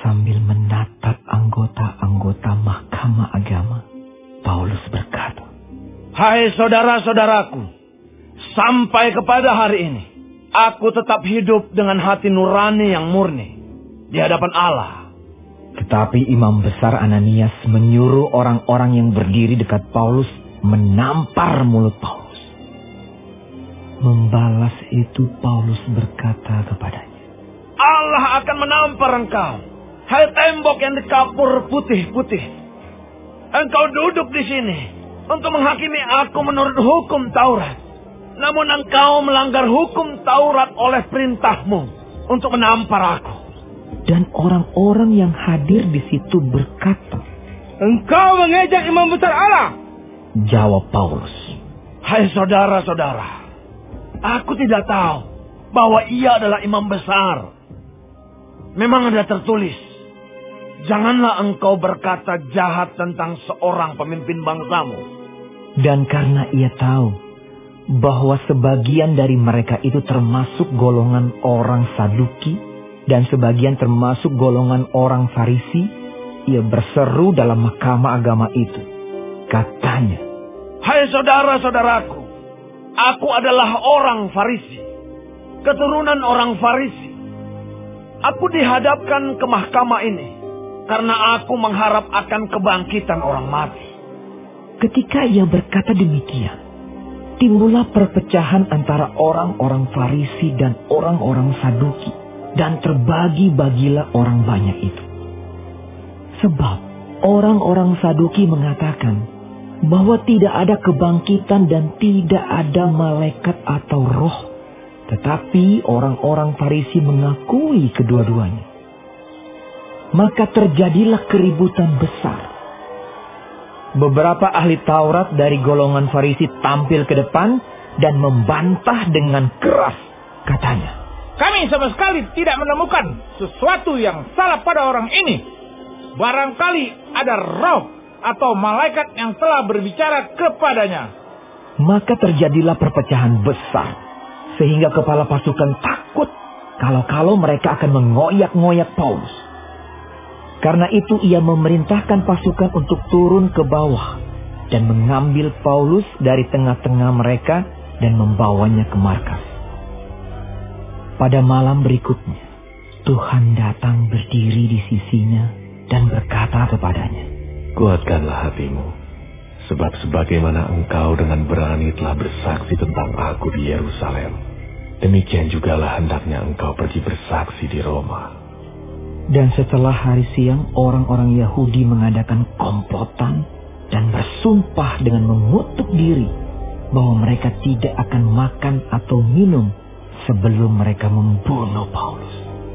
sambil menatap anggota-anggota Mahkamah Agama, Paulus berkata, "Hai saudara-saudaraku, sampai kepada hari ini, aku tetap hidup dengan hati nurani yang murni di hadapan Allah." Tetapi Imam Besar Ananias menyuruh orang-orang yang berdiri dekat Paulus menampar mulut Paulus. Membalas itu Paulus berkata kepadanya, "Allah akan menampar engkau, hai tembok yang dikapur putih-putih. Engkau duduk di sini untuk menghakimi aku menurut hukum Taurat. Namun engkau melanggar hukum Taurat oleh perintahmu untuk menampar aku." Dan orang-orang yang hadir di situ berkata, "Engkau mengejek Imam Besar Allah." Jawab Paulus, "Hai saudara-saudara, aku tidak tahu bahwa ia adalah imam besar. Memang ada tertulis, janganlah engkau berkata jahat tentang seorang pemimpin bangsamu." Dan karena ia tahu bahwa sebagian dari mereka itu termasuk golongan orang Saduki dan sebagian termasuk golongan orang Farisi, ia berseru dalam Mahkamah Agama itu. Katanya, "Hai saudara-saudaraku, aku adalah orang Farisi, keturunan orang Farisi. Aku dihadapkan ke mahkamah ini karena aku mengharap akan kebangkitan orang mati." Ketika ia berkata demikian, timbullah perpecahan antara orang-orang Farisi dan orang-orang Saduki, dan terbagi-bagilah orang banyak itu. Sebab orang-orang Saduki mengatakan bahwa tidak ada kebangkitan dan tidak ada malaikat atau roh. Tetapi orang-orang Farisi mengakui kedua-duanya. Maka terjadilah keributan besar. Beberapa ahli Taurat dari golongan Farisi tampil ke depan dan membantah dengan keras. Katanya, "Kami sama sekali tidak menemukan sesuatu yang salah pada orang ini. Barangkali ada roh atau malaikat yang telah berbicara kepadanya." Maka terjadilah perpecahan besar, sehingga kepala pasukan takut kalau mereka akan mengoyak-ngoyak Paulus. Karena itu ia memerintahkan pasukan untuk turun ke bawah dan mengambil Paulus dari tengah-tengah mereka dan membawanya ke markas. Pada malam berikutnya, Tuhan datang berdiri di sisinya dan berkata kepadanya, "Kuatkanlah hatimu, sebab sebagaimana engkau dengan berani telah bersaksi tentang aku di Yerusalem, demikian jugalah hendaknya engkau pergi bersaksi di Roma." Dan setelah hari siang, orang-orang Yahudi mengadakan komplotan dan bersumpah dengan mengutuk diri bahwa mereka tidak akan makan atau minum sebelum mereka membunuh Paulus.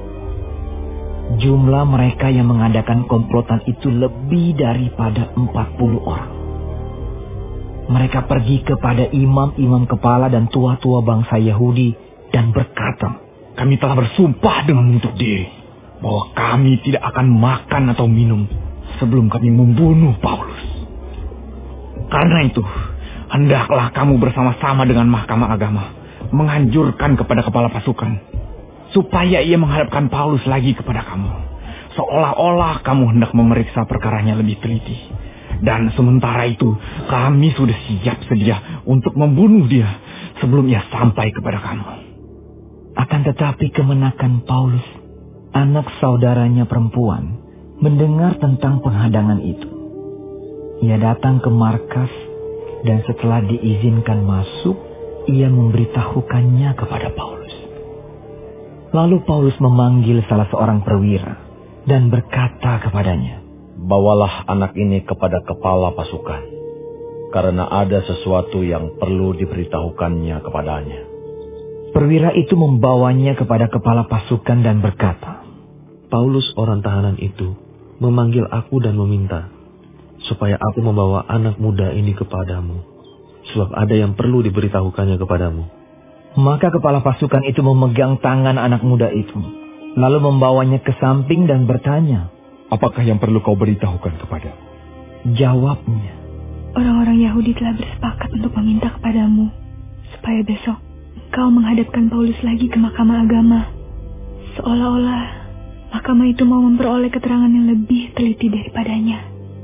Jumlah mereka yang mengadakan komplotan itu lebih daripada 40 orang. Mereka pergi kepada imam-imam kepala dan tua-tua bangsa Yahudi dan berkata, "Kami telah bersumpah dengan menutup diri bahwa kami tidak akan makan atau minum sebelum kami membunuh Paulus. Karena itu, hendaklah kamu bersama-sama dengan Mahkamah Agama menganjurkan kepada kepala pasukan supaya ia menghadapkan Paulus lagi kepada kamu, seolah-olah kamu hendak memeriksa perkaranya lebih teliti. Dan sementara itu, kami sudah siap sedia untuk membunuh dia sebelum ia sampai kepada kamu." Akan tetapi kemenakan Paulus, anak saudaranya perempuan, mendengar tentang penghadangan itu. Ia datang ke markas dan setelah diizinkan masuk, ia memberitahukannya kepada Paulus. Lalu Paulus memanggil salah seorang perwira dan berkata kepadanya, "Bawalah anak ini kepada kepala pasukan, karena ada sesuatu yang perlu diberitahukannya kepadanya." Perwira itu membawanya kepada kepala pasukan dan berkata, "Paulus orang tahanan itu memanggil aku dan meminta supaya aku membawa anak muda ini kepadamu, sebab ada yang perlu diberitahukannya kepadamu." Maka kepala pasukan itu memegang tangan anak muda itu, lalu membawanya ke samping dan bertanya, "Apakah yang perlu kau beritahukan kepada?" Jawabnya, "Orang-orang Yahudi telah bersepakat untuk meminta kepadamu, supaya besok engkau menghadapkan Paulus lagi ke Mahkamah Agama, seolah-olah mahkamah itu mau memperoleh keterangan yang lebih teliti daripadanya.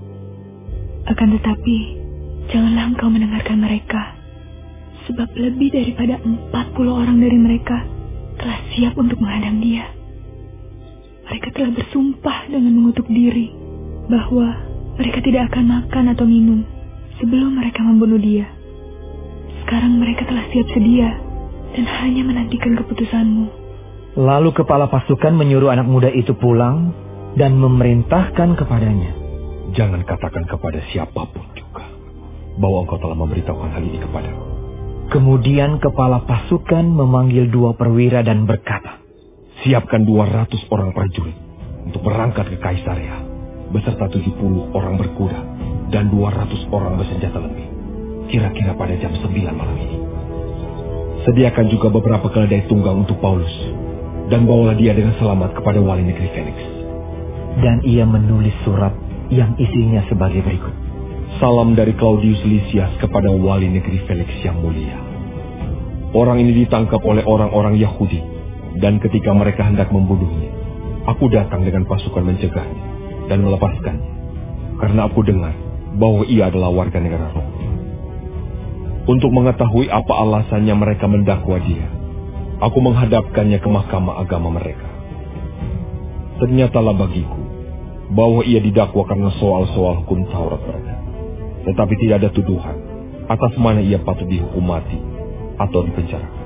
Akan tetapi, janganlah engkau mendengarkan mereka, sebab lebih daripada 40 orang dari mereka telah siap untuk menghadang dia. Mereka telah bersumpah dengan mengutuk diri bahwa mereka tidak akan makan atau minum sebelum mereka membunuh dia. Sekarang mereka telah siap sedia dan hanya menantikan keputusanmu. Lalu kepala pasukan menyuruh anak muda itu pulang dan memerintahkan kepadanya, jangan katakan kepada siapapun juga bahwa engkau telah memberitahukan hal ini kepadaku. Kemudian kepala pasukan memanggil 2 perwira dan berkata, siapkan 200 orang prajurit untuk berangkat ke Kaisarea beserta 70 orang berkuda dan 200 orang bersenjata lebih, kira-kira pada jam 9 malam ini. Sediakan juga beberapa keledai tunggang untuk Paulus, dan bawalah dia dengan selamat kepada wali negeri Felix. Dan ia menulis surat yang isinya sebagai berikut. Salam dari Claudius Lysias kepada wali negeri Felix yang mulia. Orang ini ditangkap oleh orang-orang Yahudi, dan ketika mereka hendak membunuhnya, aku datang dengan pasukan mencegahnya dan melepaskannya, karena aku dengar bahwa ia adalah warga negara Rom. Untuk mengetahui apa alasannya mereka mendakwa dia, aku menghadapkannya ke mahkamah agama mereka. Ternyatalah bagiku bahwa ia didakwa karena soal-soal hukum Taurat mereka, tetapi tidak ada tuduhan atas mana ia patut dihukum mati atau dipenjarakan.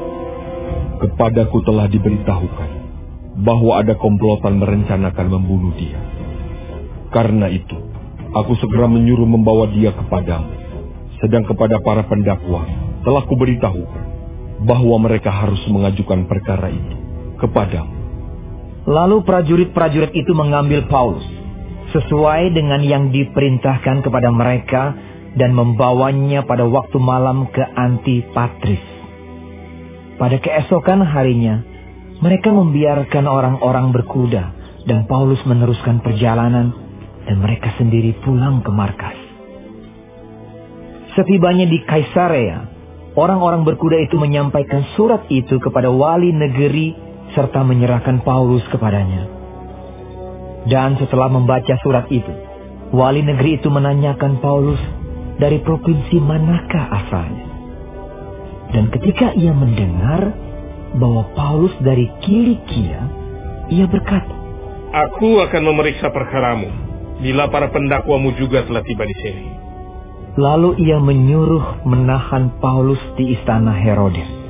Kepadaku telah diberitahukan bahwa ada komplotan merencanakan membunuh dia. Karena itu, aku segera menyuruh membawa dia kepadamu. Sedang kepada para pendakwa telah kuberitahukan bahwa mereka harus mengajukan perkara itu kepadamu. Lalu prajurit-prajurit itu mengambil Paulus sesuai dengan yang diperintahkan kepada mereka dan membawanya pada waktu malam ke Antipatris. Pada keesokan harinya, mereka membiarkan orang-orang berkuda dan Paulus meneruskan perjalanan dan mereka sendiri pulang ke markas. Setibanya di Kaisarea, orang-orang berkuda itu menyampaikan surat itu kepada wali negeri serta menyerahkan Paulus kepadanya. Dan setelah membaca surat itu, wali negeri itu menanyakan Paulus dari provinsi manakah asalnya. Dan ketika ia mendengar bahwa Paulus dari Kilikia, ia berkata, aku akan memeriksa perkaramu bila para pendakwamu juga telah tiba di sini. Lalu ia menyuruh menahan Paulus di istana Herodes.